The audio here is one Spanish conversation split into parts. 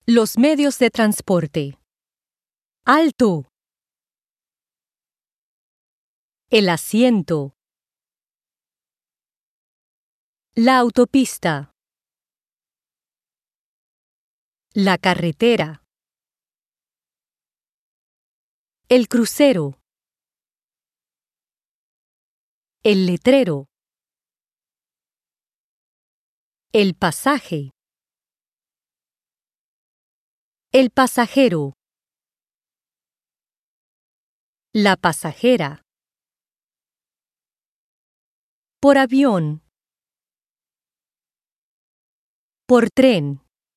Los medios de transporte. ¡Alto! El asiento. La autopista. La carretera. El crucero. El letrero. El pasaje. El pasajero. La pasajera. Por avión. Por tren.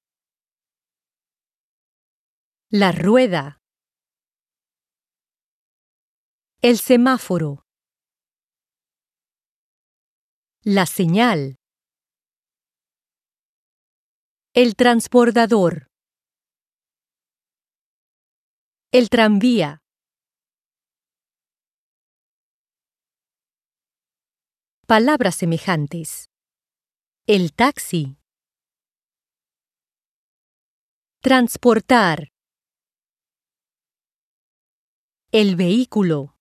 La rueda. El semáforo. La señal. El transbordador. El tranvía. Palabras semejantes. El taxi. Transportar. El vehículo.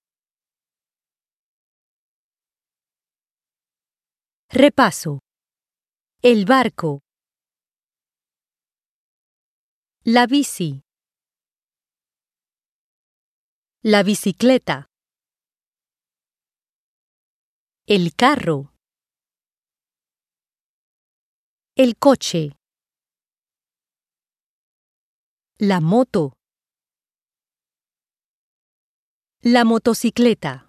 Repaso. El barco. La bici. La bicicleta. El carro. El coche. La moto. La motocicleta.